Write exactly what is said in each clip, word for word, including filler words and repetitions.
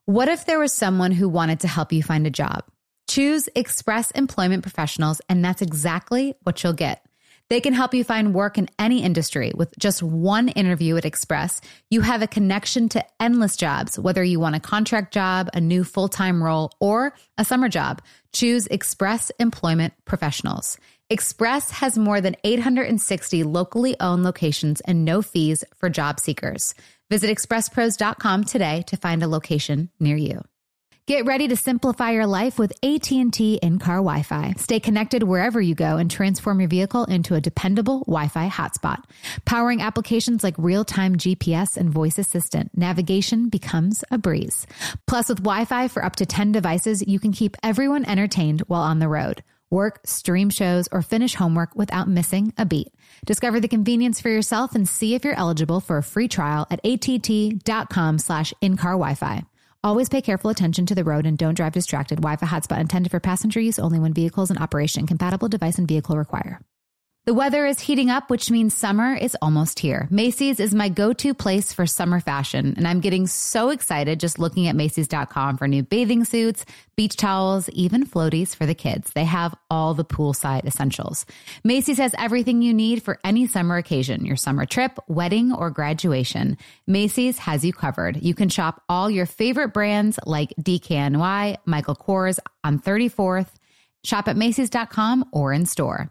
What if there was someone who wanted to help you find a job? Choose Express Employment Professionals, and that's exactly what you'll get. They can help you find work in any industry. With just one interview at Express, you have a connection to endless jobs, whether you want a contract job, a new full-time role, or a summer job. Choose Express Employment Professionals. Express has more than eight hundred sixty locally owned locations and no fees for job seekers. Visit express pros dot com today to find a location near you. Get ready to simplify your life with A T and T in-car Wi-Fi. Stay connected wherever you go and transform your vehicle into a dependable Wi-Fi hotspot. Powering applications like real-time G P S and voice assistant, navigation becomes a breeze. Plus, with Wi-Fi for up to ten devices, you can keep everyone entertained while on the road. Work, stream shows, or finish homework without missing a beat. Discover the convenience for yourself and see if you're eligible for a free trial at att.com slash in-car Wi-Fi. Always pay careful attention to the road and don't drive distracted. Wi-Fi hotspot intended for passenger use only when vehicles in operation. Compatible device and vehicle require. The weather is heating up, which means summer is almost here. Macy's is my go-to place for summer fashion, and I'm getting so excited just looking at Macy's dot com for new bathing suits, beach towels, even floaties for the kids. They have all the poolside essentials. Macy's has everything you need for any summer occasion, your summer trip, wedding, or graduation. Macy's has you covered. You can shop all your favorite brands like D K N Y, Michael Kors on thirty-fourth. Shop at Macy's dot com or in store.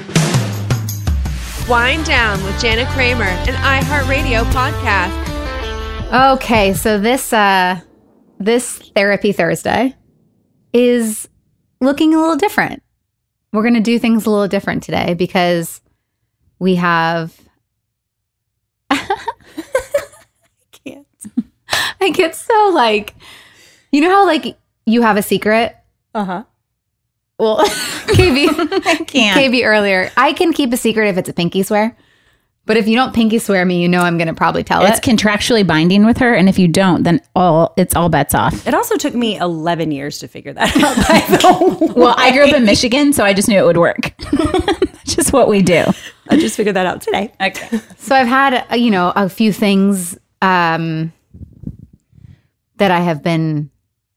Wind Down with Jana Kramer, an iHeartRadio podcast. Okay, so this uh, this Therapy Thursday is looking a little different. We're going to do things a little different today because we have... I can't. I get so like... You know how like you have a secret? Uh-huh. Well, K B, I can't. K B earlier, I can keep a secret if it's a pinky swear. But if you don't pinky swear me, you know I'm going to probably tell it's it. It's contractually binding with her. And if you don't, then all it's all bets off. It also took me eleven years to figure that out. Well, I grew up in Michigan, so I just knew it would work. That's just what we do. I just figured that out today. Okay. So I've had, uh, you know, a few things um, that I have been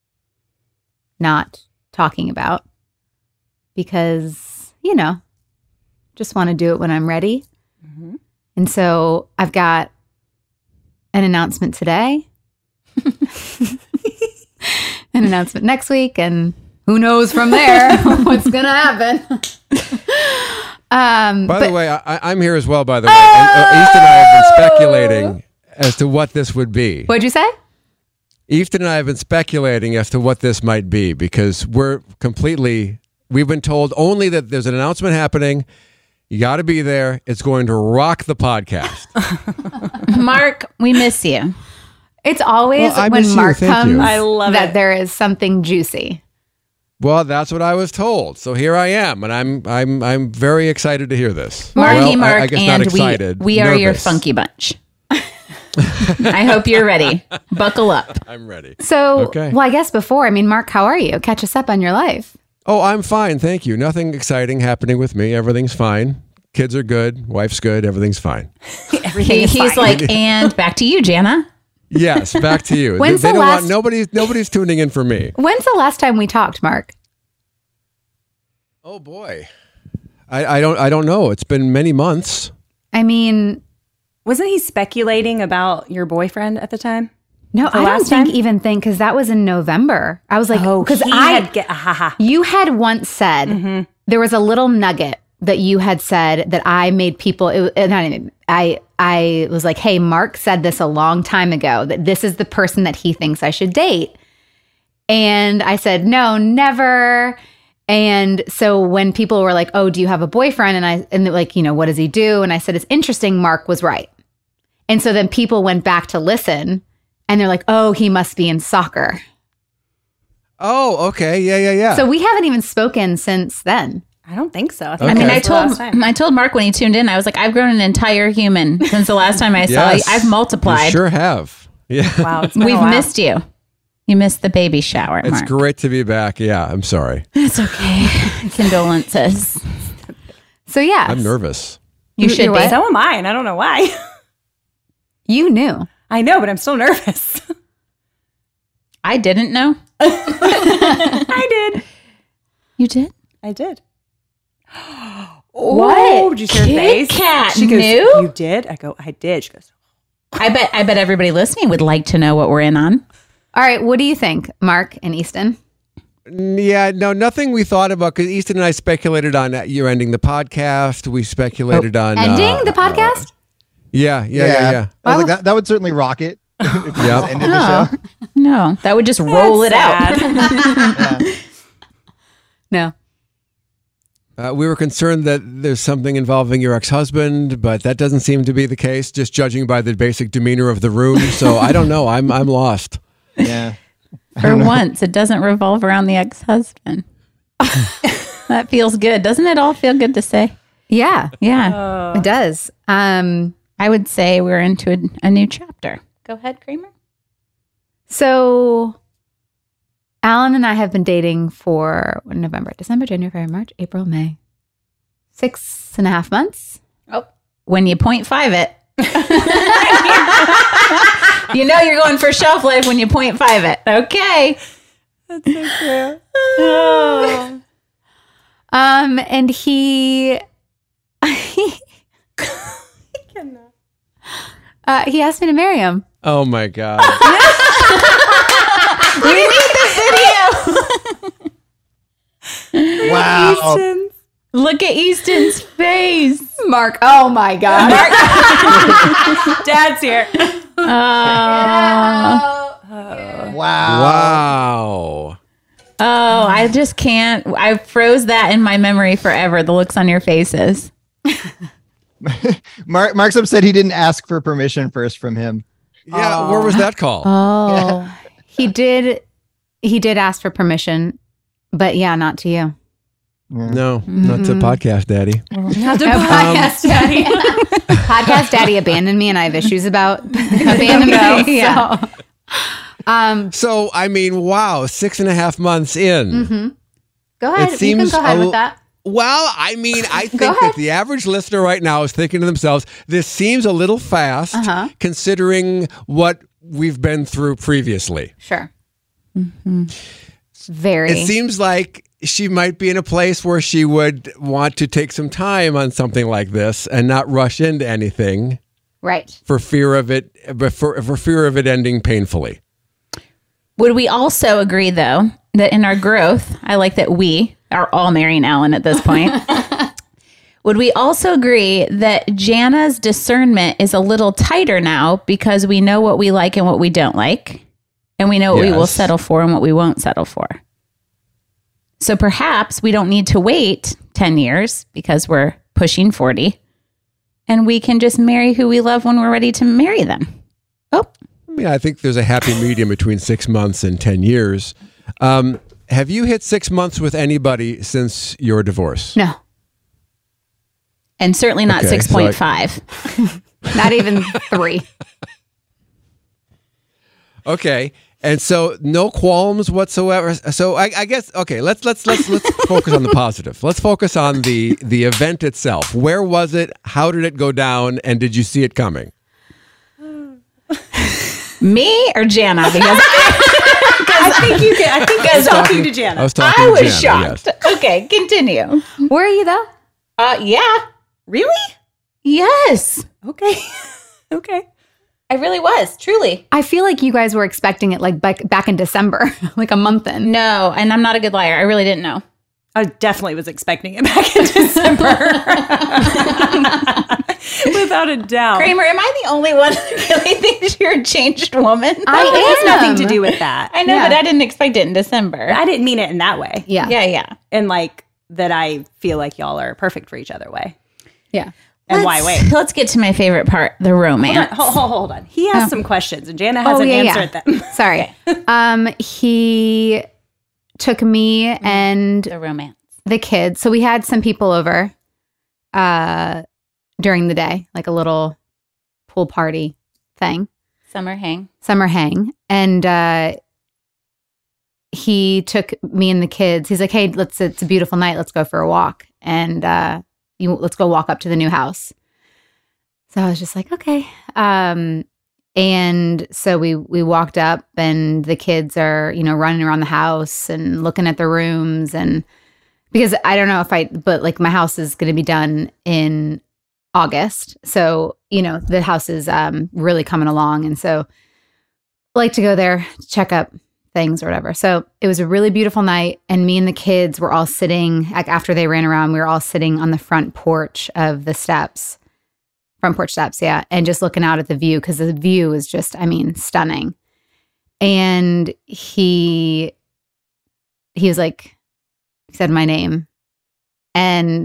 not talking about. Because, you know, just want to do it when I'm ready. Mm-hmm. And so I've got an announcement today, an announcement next week, and who knows from there what's going to happen. um, by but, the way, I, I'm here as well, by the way. And, uh, Easton and I have been speculating as to what this would be. What'd you say? Easton and I have been speculating as to what this might be because we're completely... We've been told only that there's an announcement happening. You got to be there. It's going to rock the podcast. Mark, we miss you. It's always well, when Mark comes I love that it. there is something juicy. Well, that's what I was told. So here I am, and I'm I'm I'm very excited to hear this. Marky well, Mark, I, I guess and not excited, we, we are your nervous. funky bunch. I hope you're ready. Buckle up. I'm ready. So, Okay. well, I guess before, I mean, Mark, how are you? Catch us up on your life. Oh, I'm fine. Thank you. Nothing exciting happening with me. Everything's fine. Kids are good. Wife's good. Everything's fine. Everything He, is he's fine. like, and back to you, Jana. Yes, back to you. When's they the don't last- want nobody's nobody's tuning in for me. When's the last time we talked, Mark? Oh boy. I, I don't I don't know. It's been many months. I mean, Wasn't he speculating about your boyfriend at the time? no, The I don't last think time? even think because that was in November. I was like, Oh, because he I had get, ha, ha. you had once said Mm-hmm. there was a little nugget that you had said that I made people. It, uh, not even, I I was like, hey, Mark said this a long time ago that this is the person that he thinks I should date, and I said no, never. And so when people were like, oh, do you have a boyfriend? And I, and they're like, you know, what does he do? And I said, it's interesting. Mark was right. And so then people went back to listen and they're like, oh, he must be in soccer. Oh, okay. Yeah, yeah, yeah. So we haven't even spoken since then. I don't think so. I, Okay. think I mean, I that's the last told time. I told Mark when he tuned in, I was like, I've grown an entire human since the last time I saw Yes, you. I've multiplied. You sure have. Yeah. Wow, it's been a We've while. missed you. You missed the baby shower, It's Mark. great to be back. Yeah, I'm sorry. It's okay. Condolences. So yeah, I'm nervous. You should You're be. what? So am I, and I don't know why. You knew. I know, but I'm still nervous. I didn't know. I did. You did? I did. What? Oh, did you see her Kit face? Kat She goes, knew? you did? I go, I did. She goes, I bet I bet everybody listening would like to know what we're in on. All right, what do you think, Mark and Easton? Yeah, no, nothing we thought about because Easton and I speculated on uh, you ending the podcast. We speculated on Ending uh, the podcast? uh, yeah, yeah, yeah, yeah. I was like, that, that would certainly rock it. If you Yeah. just ended the show. No, that would just roll it out. Yeah. No. Uh, we were concerned that there's something involving your ex-husband, but that doesn't seem to be the case, just judging by the basic demeanor of the room. So I don't know. I'm I'm lost. Yeah. For once, it doesn't revolve around the ex-husband. That feels good. Doesn't it all feel good to say? Yeah, Yeah. it does. Um, I would say we're into a, a new chapter. Go ahead, Kramer. so Alan and I have been dating for November, December, January, February, March, April, May. Six and a half months. Oh, when you point five it. You know you're going for shelf life when you point five it. Okay. that's so true. Oh. Um, and he, uh, he asked me to marry him. Oh my God. We need the video. Wow. Easton's. Look at Easton's face. Mark, oh my God. Dad's here. Oh. Wow. Wow. Oh, I just can't. I froze that in my memory forever. The looks on your faces. Mark, Mark's upset he didn't ask for permission first from him. Yeah, where was that call? Oh, he did. He did ask for permission, but yeah, not to you. No, not to podcast daddy. Not to podcast daddy. Podcast daddy abandoned me, and I have issues about abandonment. Yeah. So, um, So, I mean, wow, six and a half months in. go ahead. It seems you can go ahead a- with that. Well, I mean, I think ahead. that the average listener right now is thinking to themselves, this seems a little fast Uh-huh. considering what we've been through previously. Sure. Very. It seems like she might be in a place where she would want to take some time on something like this and not rush into anything right. for fear of it, for, for fear of it ending painfully. Would we also agree, though, that in our growth, I like that we are all marrying Alan at this point. Would we also agree that Jana's discernment is a little tighter now because we know what we like and what we don't like, and we know what we will Yes. settle for and what we won't settle for? So perhaps we don't need to wait ten years because we're pushing forty, and we can just marry who we love when we're ready to marry them. Oh, I mean, I think there's a happy medium between six months and ten years. Um, have you hit six months with anybody since your divorce? No, and certainly not Okay, six so point five. not even three. Okay. And so no qualms whatsoever. So I, I guess okay. Let's let's let's let's focus on the positive. Let's focus on the the event itself. Where was it? How did it go down? And did you see it coming? Me or Jana? Because I think you can. I think I was talking to I Jana. was talking I to was Jana, shocked. Okay, continue. Were you though? Uh, yeah. Really? Yes. Okay. Okay. I really was, truly. I feel like you guys were expecting it like back, back in December, like a month in. No, and I'm not a good liar. I really didn't know. I definitely was expecting it back in December. Without a doubt. Kramer, am I the only one that really thinks you're a changed woman? I It has nothing am. to do with that. I know, Yeah. but I didn't expect it in December. I didn't mean it in that way. Yeah. yeah, yeah. And like that I feel like y'all are perfect for each other way. Yeah. And why Let's- wait? Let's get to my favorite part, the Hold on, romance. hold, hold, hold on. He asked some questions and Jana hasn't yeah, yeah. answered them. Sorry. um, he took me and The romance. the kids. So we had some people over uh, during the day, like a little pool party thing, Summer hang. summer hang. And uh, he took me and the kids. He's like, hey, let's, it's a beautiful night. Let's go for a walk. And uh, you, let's go walk up to the new house. So I was just like, okay. Um, And so we we walked up, and the kids are, you know, running around the house and looking at their rooms. And because I don't know if I, but like my house is going to be done in August. So, you know, the house is um, really coming along. And so I like to go there, check up things or whatever. So it was a really beautiful night. And me and the kids were all sitting, like after they ran around, we were all sitting on the front porch of the steps. Front porch steps, yeah. And just looking out at the view, because the view is just, I mean, stunning. And he, he was like, he said my name. And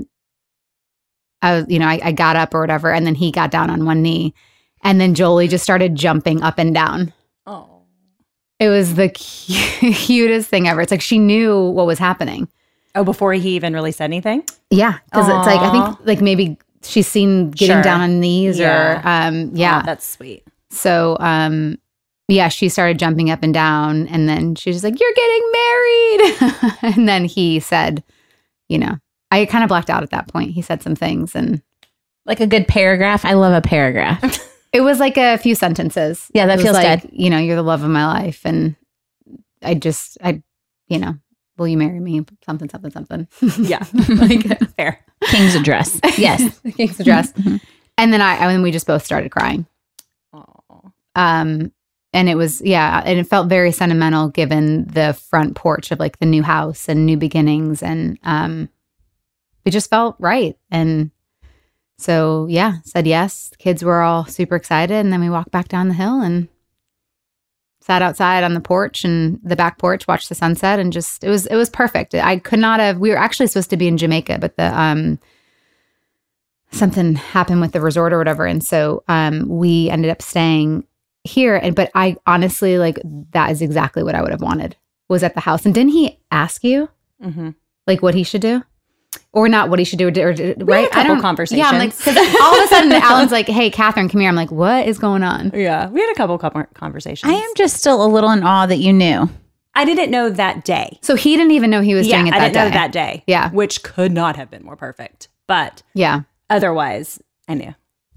I was, you know, I, I got up or whatever. And then he got down on one knee. And then Jolie just started jumping up and down. Oh. It was the cu- cutest thing ever. It's like she knew what was happening. Oh, before he even really said anything? Yeah. Because it's like, I think like maybe she's seen getting Sure. down on knees Yeah. or, um, yeah. Oh, that's sweet. So, um, yeah, she started jumping up and down, and then she was like, "You're getting married." And then he said, you know, I kind of blacked out at that point. He said some things, and Like a good paragraph. I love a paragraph. it was like a few sentences. Yeah, that It was feels like, good. You know, you're the love of my life, and I just, I, you know, will you marry me? Something, something, something. Yeah. Like Fair. King's address. Yes. the king's address. And then I, and then we just both started crying. Oh. Um, and it was, yeah, and it felt very sentimental given the front porch of like the new house and new beginnings. And um, it just felt right. And so, yeah, said yes. The kids were all super excited. And then we walked back down the hill and sat outside on the porch and the back porch, watched the sunset, and just, it was, it was perfect. I could not have, we were actually supposed to be in Jamaica, but the, um, something happened with the resort or whatever. And so um, we ended up staying here. And but I honestly, like, that is exactly what I would have wanted, was at the house. And didn't he ask you Mm-hmm. like what he should do? Or not what he should do, or, or, We had right? a couple I don't, conversations. Yeah, I'm like, because all of a sudden Alan's like, "Hey, Catherine, come here." I'm like, "What is going on?" Yeah. We had a couple couple conversations. I am just still a little in awe that you knew. I didn't know that day. So he didn't even know he was Yeah, doing it I that didn't day. know that day. Yeah. Which could not have been more perfect. But Yeah. otherwise, I knew.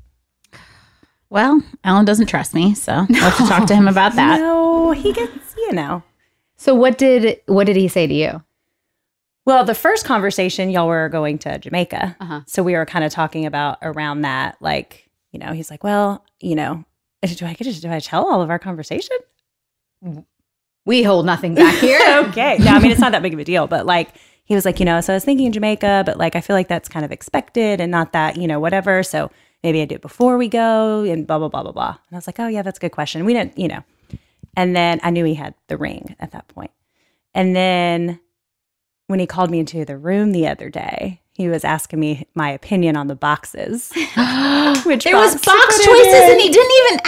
Well, Alan doesn't trust me, so I'll have to talk to him about that. No, he gets, you know. So what did what did he say to you? Well, the first conversation, y'all were going to Jamaica. Uh-huh. So we were kind of talking about around that. Like, you know, he's like, well, you know, do I get to, do I tell all of our conversation? We hold nothing back here. Okay. No, I mean, it's not that big of a deal, but like, he was like, you know, so I was thinking Jamaica, but like, I feel like that's kind of expected and not that, you know, whatever. So maybe I do it before we go and blah, blah, blah, blah, blah. And I was like, oh yeah, that's a good question. We didn't, you know, and then I knew he had the ring at that point. And then when he called me into the room the other day, he was asking me my opinion on the boxes. Which There was box box to put it choices in. and he didn't even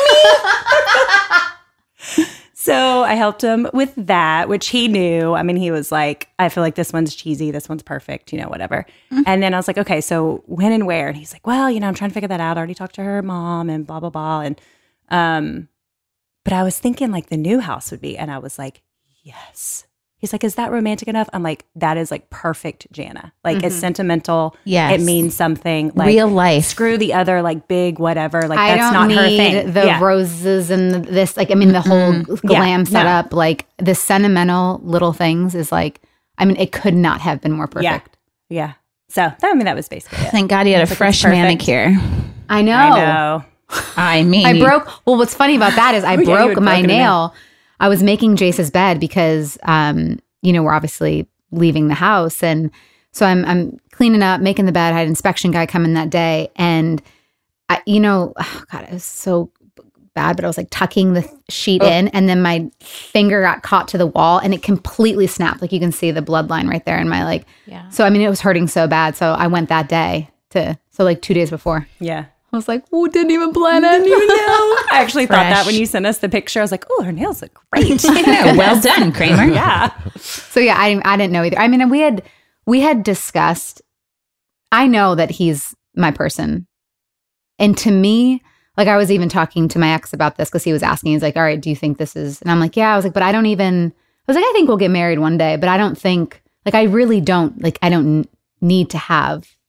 ask me. So I helped him with that, which he knew. I mean, he was like, I feel like this one's cheesy. This one's perfect, you know, whatever. Mm-hmm. And then I was like, okay, so when and where? And he's like, well, you know, I'm trying to figure that out. I already talked to her mom and blah, blah, blah. And, um, but I was thinking like the new house would be. And I was like, yes. He's like, is that romantic enough? I'm like, that is like perfect, Jana. Like mm-hmm. it's sentimental. Yes. It means something. Like real life. Screw the other like big whatever. Like I that's don't not her need thing. the Yeah. roses and the, this, like, I mean, the whole glam Yeah, setup, like the sentimental little things is like, I mean, it could not have been more perfect. Yeah. Yeah. So that, I mean, that was basically it. Thank God he had a like, fresh it's perfect. manicure. I know. I know. I mean, I broke, well, what's funny about that is I Oh, yeah, you broke had my broken a nail. I was making Jace's bed because, um, you know, we're obviously leaving the house. And so I'm, I'm cleaning up, making the bed. I had an inspection guy come in that day. And, I, you know, oh God, it was so bad, but I was like tucking the sheet Oh. in, and then my finger got caught to the wall and it completely snapped. Like you can see the bloodline right there in my, like, Yeah. so I mean, it was hurting so bad. So I went that day to, so like two days before. Yeah. I was like, oh, didn't even plan it. Even know. I actually thought that Fresh. when you sent us the picture, I was like, oh, her nails look great. Yeah, well done, Kramer. Yeah. So yeah, I didn't, I didn't know either. I mean, we had we had discussed. I know that he's my person, and to me, like I was even talking to my ex about this because he was asking. He's like, "All right, do you think this is?" And I'm like, "Yeah." I was like, "But I don't even." I was like, "I think we'll get married one day, but I don't think like I really don't like I don't n- need to have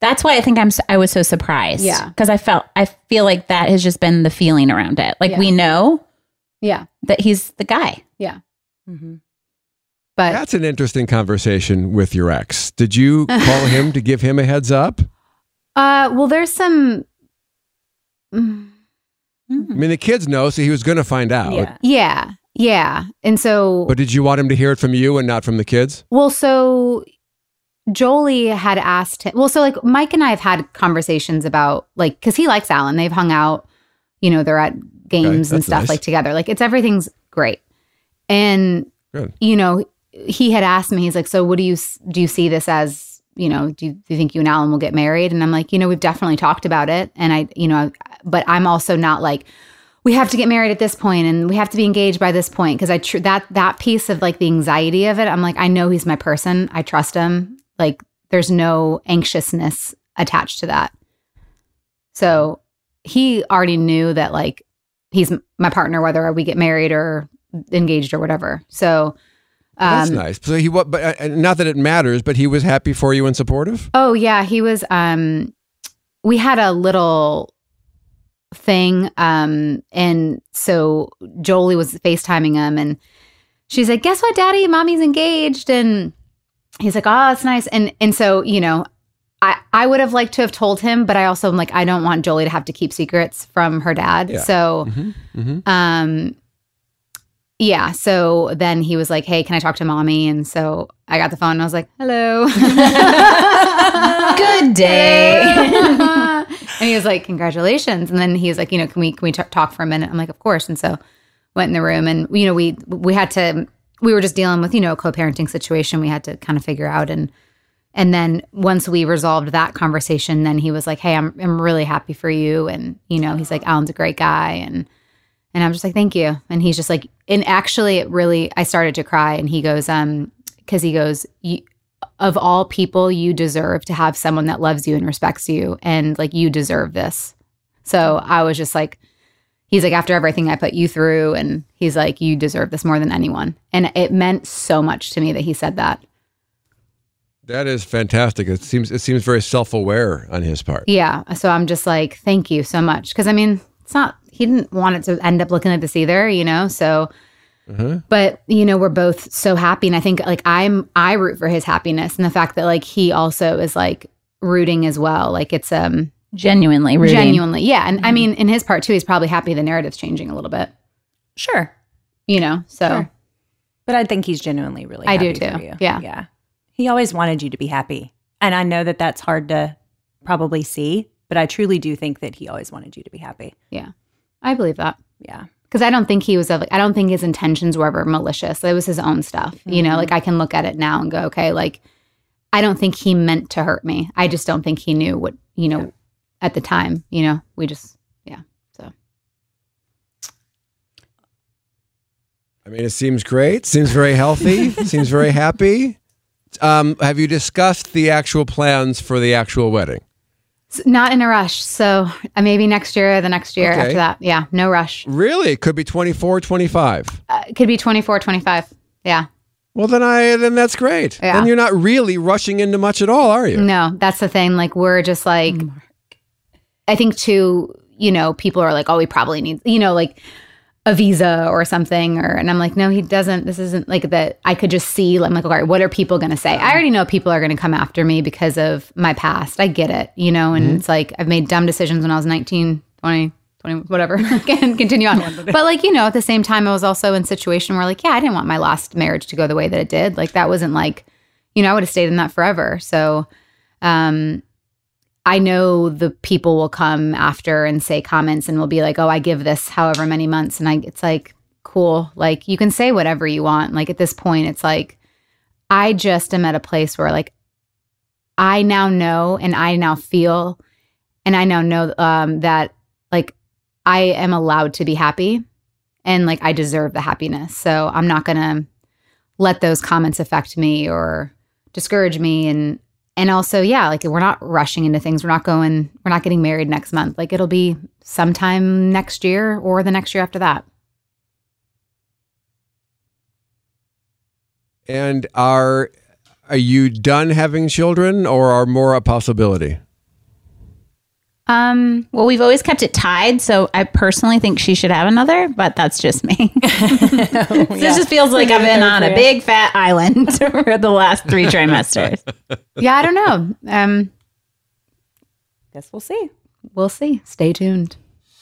That's why I think I'm. s- I was so surprised. Yeah. because I felt. I feel like that has just been the feeling around it. Like Yeah. we know Yeah. that he's the guy. Yeah. Mm-hmm. But That's an interesting conversation with your ex. Did you call him to give him a heads up? uh, well, there's some. Mm, I mean, the kids know, so he was going to find out. Yeah. yeah. Yeah. And so, But did you want him to hear it from you and not from the kids? well, so Jolie had asked him. Well, so like Mike and I have had conversations about like, because he likes Alan. They've hung out, you know, they're at games and that's stuff nice. like together. Like it's everything's great. And, Good. you know, he had asked me, he's like, so what do you, s- do you see this as, you know, do you, do you think you and Alan will get married? And I'm like, you know, we've definitely talked about it. And I, you know, but I'm also not like, we have to get married at this point and we have to be engaged by this point. Cause I, tr- that, that piece of like the anxiety of it, I'm like, I know he's my person. I trust him. Like there's no anxiousness attached to that. So he already knew that like, he's m- my partner, whether we get married or engaged or whatever. So, That's um, nice. So he, what? But uh, not that it matters, but he was happy for you and supportive. oh yeah, he was, um, we had a little thing. Um, and so Jolie was FaceTiming him and she's like, guess what, daddy, mommy's engaged. And he's like, oh, that's nice. And, and so, you know, I, I would have liked to have told him, but I also am like, I don't want Jolie to have to keep secrets from her dad. Yeah. So, Mm-hmm. um, yeah. So then he was like, hey, can I talk to mommy? And so I got the phone and I was like, hello. Good day. and he was like, congratulations. And then he was like, you know, can we, can we t- talk for a minute? I'm like, of course. And so went in the room and, you know, we, we had to, we were just dealing with, you know, a co-parenting situation we had to kind of figure out. And, and then once we resolved that conversation, then he was like, hey, I'm, I'm really happy for you. And, you know, he's like, Alan's a great guy. And, and I'm just like, thank you. And he's just like, and actually it really, I started to cry and he goes, um, cause he goes, you, of all people, you deserve to have someone that loves you and respects you. And like, you deserve this. So I was just like, he's like, after everything I put you through, and he's like, you deserve this more than anyone. And it meant so much to me that he said that. That is fantastic. It seems it seems very self-aware on his part. Yeah. So I'm just like, thank you so much. Cause I mean, it's not, he didn't want it to end up looking like this either, you know? So, Uh-huh. but you know, we're both so happy. And I think like I'm, I root for his happiness and the fact that like he also is like rooting as well. Like it's, um, Genuinely rooting. genuinely. Yeah. And I mean, in his part too, he's probably happy the narrative's changing a little bit, Sure. you know? So Sure. But I think he's genuinely really I do happy too. for you. Yeah. Yeah. He always wanted you to be happy. And I know that that's hard to probably see, but I truly do think that he always wanted you to be happy. yeah, I believe that. Yeah. Cause I don't think he was, like, I don't think his intentions were ever malicious. It was his own stuff. You know, like I can look at it now and go, okay, like, I don't think he meant to hurt me. I just don't think he knew what, you know, Yeah. at the time, you know, we just, yeah. So I mean, it seems great. Seems very healthy. Seems very happy. Um, have you discussed the actual plans for the actual wedding? S- not in a rush. So uh, maybe next year or the next year Okay. after that. Yeah. No rush. Really? It could be twenty-four, twenty-five. Uh, it could be twenty-four, twenty-five. Yeah. Well, then I then that's great. Yeah. Then you're not really rushing into much at all, are you? No, that's the thing. Like we're just like, I think too, you know, people are like, oh, he probably needs, you know, like a visa or something. Or, and I'm like, no, he doesn't. This isn't like that. I could just see, I'm like, all right, what are people going to say? I already know people are going to come after me because of my past. I get it, you know, and it's like, I've made dumb decisions when I was nineteen, twenty, twenty, whatever, and continue on. But like, you know, at the same time, I was also in a situation where like, yeah, I didn't want my last marriage to go the way that it did. Like that wasn't like, you know, I would have stayed in that forever. So, um, I know the people will come after and say comments and will be like, oh, I give this however many months. And I, it's like, cool. Like you can say whatever you want. Like at this point, it's like, I just am at a place where like, I now know and I now feel and I now know um, that like I am allowed to be happy and like I deserve the happiness. So I'm not going to let those comments affect me or discourage me. And And also, yeah, like we're not rushing into things. We're not going, we're not getting married next month. Like it'll be sometime next year or the next year after that. And are are you done having children, or are more a possibility? Um, Well, we've always kept it tied, so I personally think she should have another, but that's just me. This just feels like I've been on a big fat island for the last three trimesters. yeah, I don't know. Um, Guess we'll see. we'll see. Stay tuned.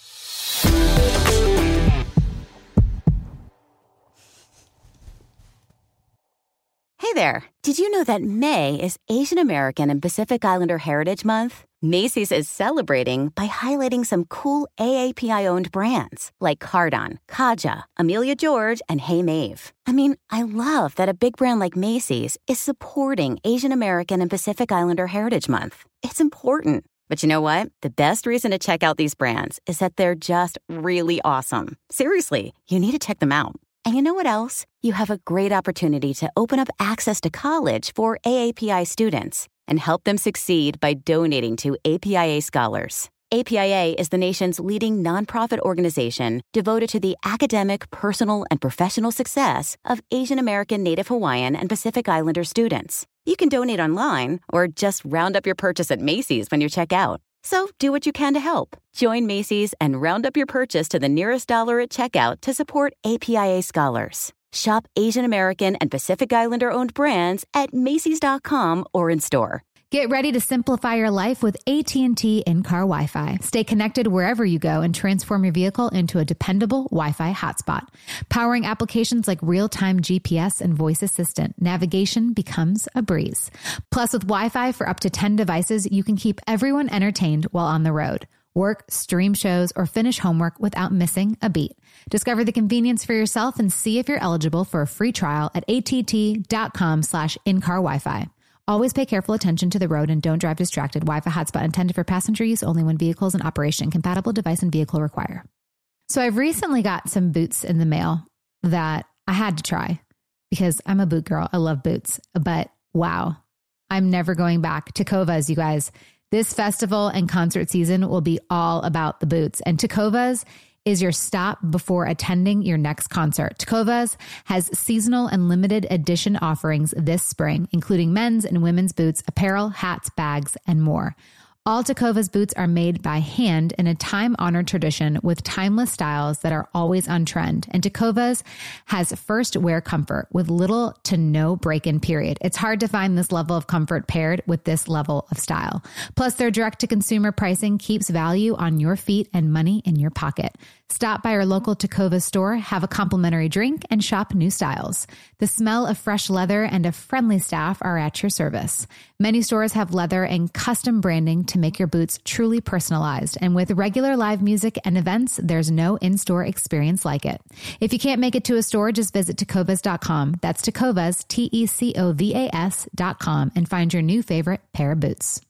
Hey there. Did you know that May is Asian American and Pacific Islander Heritage Month? Macy's is celebrating by highlighting some cool A A P I-owned brands like Cardon, Kaja, Amelia George, and Hey Mave. I mean, I love that a big brand like Macy's is supporting Asian American and Pacific Islander Heritage Month. It's important. But you know what? The best reason to check out these brands is that they're just really awesome. Seriously, you need to check them out. And you know what else? You have a great opportunity to open up access to college for A A P I students and help them succeed by donating to A P I A Scholars. A P I A is the nation's leading nonprofit organization devoted to the academic, personal, and professional success of Asian American, Native Hawaiian, and Pacific Islander students. You can donate online or just round up your purchase at Macy's when you check out. So do what you can to help. Join Macy's and round up your purchase to the nearest dollar at checkout to support A P I A Scholars. Shop Asian American and Pacific Islander owned brands at Macy's dot com or in store. Get ready to simplify your life with A T and T in-car Wi-Fi. Stay connected wherever you go and transform your vehicle into a dependable Wi-Fi hotspot. Powering applications like real-time G P S and voice assistant, navigation becomes a breeze. Plus, with Wi-Fi for up to ten devices, you can keep everyone entertained while on the road. Work, stream shows, or finish homework without missing a beat. Discover the convenience for yourself and see if you're eligible for a free trial at att.com slash in-car Wi-Fi. Always pay careful attention to the road and don't drive distracted. Wi-Fi hotspot intended for passenger use only when vehicles in operation. Compatible device and vehicle require. So I've recently got some boots in the mail that I had to try because I'm a boot girl. I love boots. But wow, I'm never going back. Tecovas, you guys. This festival and concert season will be all about the boots. And Tecovas is your stop before attending your next concert. Tecovas has seasonal and limited edition offerings this spring, including men's and women's boots, apparel, hats, bags, and more. All Tecovas boots are made by hand in a time-honored tradition with timeless styles that are always on trend. And Tecovas has first wear comfort with little to no break-in period. It's hard to find this level of comfort paired with this level of style. Plus, their direct-to-consumer pricing keeps value on your feet and money in your pocket. Stop by your local Tecovas store, have a complimentary drink, and shop new styles. The smell of fresh leather and a friendly staff are at your service. Many stores have leather and custom branding to make your boots truly personalized. And with regular live music and events, there's no in-store experience like it. If you can't make it to a store, just visit tecovas dot com. That's Tecovas, T E C O V A S dot com, and find your new favorite pair of boots.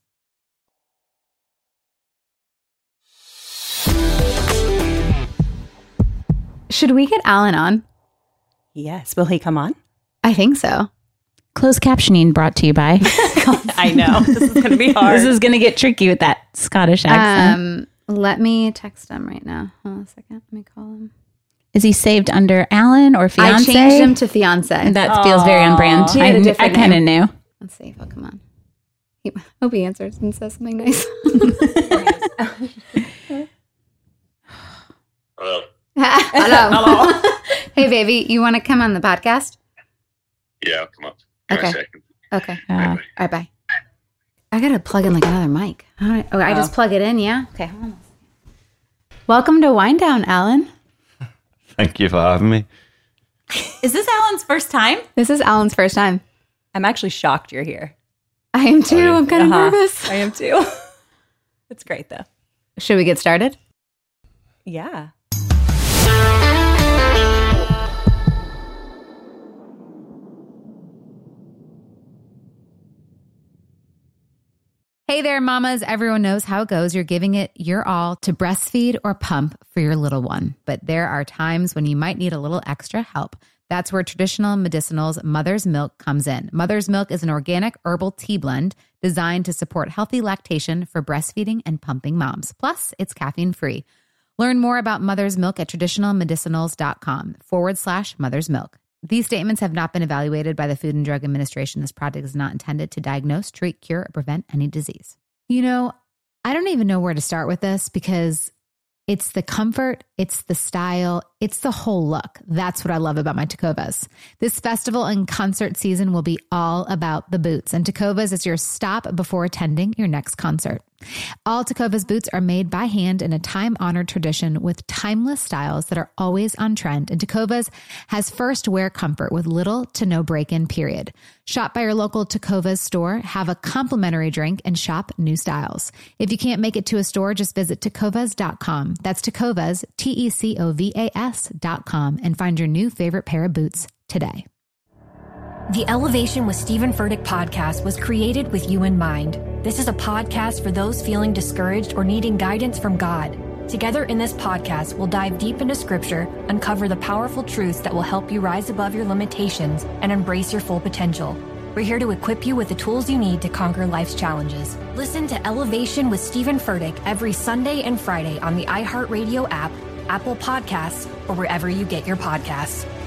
Should we get Alan on? Yes. Will he come on? I think so. Closed captioning brought to you by. I know. This is going to be hard. This is going to get tricky with that Scottish accent. Um, let me text him right now. Hold on a second. Let me call him. Is he saved under Alan or fiance? I changed him to fiance. That Aww. Feels very on brand. He had a I, different I kind of knew. Let's see if he'll come on. He, hope he answers and says something nice. Hello. Hello. Hello. Hey, baby, you want to come on the podcast? Yeah, I'll come up. Give Okay. me a second. Okay. Uh, All right, bye. I got to plug in like another mic. All right. Oh, I just plug it in, yeah? Okay, hold on. Welcome to Wind Down, Alan. Thank you for having me. Is this Alan's first time? This is Alan's first time. I'm actually shocked you're here. I am too. I'm kind of Uh-huh. nervous. I am too. It's great though. Should we get started? Yeah. Hey there, mamas. Everyone knows how it goes. You're giving it your all to breastfeed or pump for your little one. But there are times when you might need a little extra help. That's where traditional medicinals Mother's Milk comes in. Mother's Milk is an organic herbal tea blend designed to support healthy lactation for breastfeeding and pumping moms. Plus, it's caffeine-free. Learn more about Mother's Milk at traditionalmedicinals.com forward slash Mother's Milk. These statements have not been evaluated by the Food and Drug Administration. This product is not intended to diagnose, treat, cure, or prevent any disease. You know, I don't even know where to start with this because it's the comfort, it's the style, it's the whole look. That's what I love about my Tecovas. This festival and concert season will be all about the boots, and Tecovas is your stop before attending your next concert. All Tecovas boots are made by hand in a time-honored tradition with timeless styles that are always on trend, and Tecovas has first wear comfort with little to no break-in period. Shop by your local Tecovas store, have a complimentary drink, and shop new styles. If you can't make it to a store, just visit tecovas dot com. That's Tecovas, T E C O V A S dot com, and find your new favorite pair of boots today. The Elevation with Stephen Furtick podcast was created with you in mind. This is a podcast for those feeling discouraged or needing guidance from God. Together in this podcast, we'll dive deep into scripture, uncover the powerful truths that will help you rise above your limitations and embrace your full potential. We're here to equip you with the tools you need to conquer life's challenges. Listen to Elevation with Stephen Furtick every Sunday and Friday on the iHeartRadio app, Apple Podcasts, or wherever you get your podcasts.